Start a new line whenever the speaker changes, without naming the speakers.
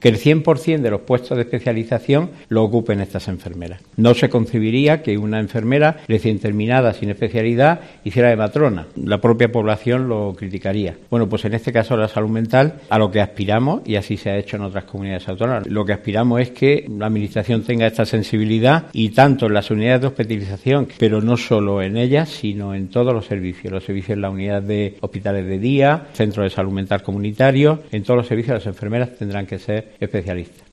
que el 100% de los puestos de especialización lo ocupen estas enfermeras. No se concebiría que una enfermera recién terminada, sin especialidad, hiciera de matrona. La propia población lo criticaría. Bueno, pues en este caso de la salud mental, a lo que aspiramos, y así se ha hecho en otras comunidades autónomas, lo que aspiramos es que la Administración tenga esta sensibilidad y tanto en las unidades de hospitalización, pero no solo en ellas, sino en todos los servicios en la unidad de hospitales de día, centros de salud mental comunitarios, en todos los servicios las enfermeras tendrán que ser especialistas.